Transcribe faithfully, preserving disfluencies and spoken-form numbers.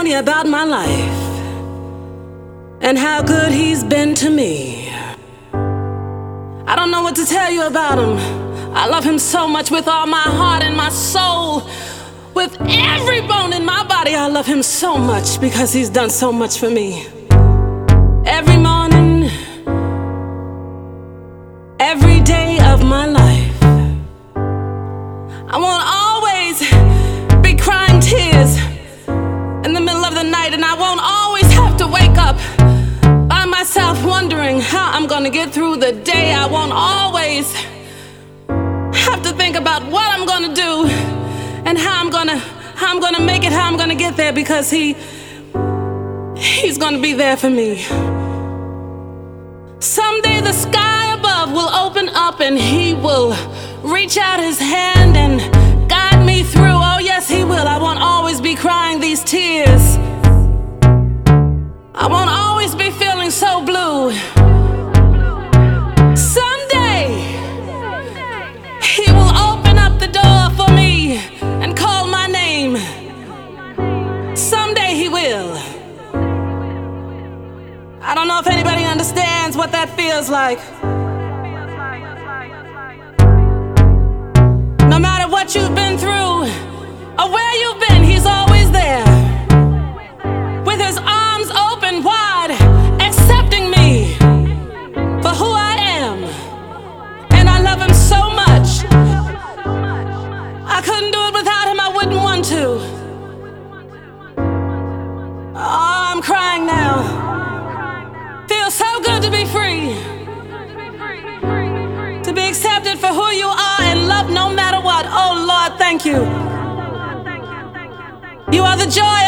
testimony about my life and how good he's been to me. I don't know what to tell you about him. I love him so much with all my heart and my soul. With every bone in my body, I love him so much because he's done so much for me. Every morning, every day of my life, I won't always be crying tears in the middle of the night, and I won't always have to wake up by myself wondering how I'm gonna get through the day. I won't always have to think about what I'm gonna do and how I'm gonna how I'm gonna make it, how I'm gonna get there, because he he's gonna be there for me. Someday the sky above will open up and he will reach out his hand and guide me through. Oh yes, he will. I won't always be crying these tears. I won't always be feeling so blue. Someday he will open up the door for me and call my name. Someday he will. I don't know if anybody understands what that feels like. No matter what you've been through or where you've been, he's always there, with his arms open wide, accepting me for who I am. And I love him so much. I couldn't do it without him. I wouldn't want to. Oh, I'm crying now. Feels so good to be free, to be accepted for who you are and loved no matter what. Oh Lord, thank you. You are the joy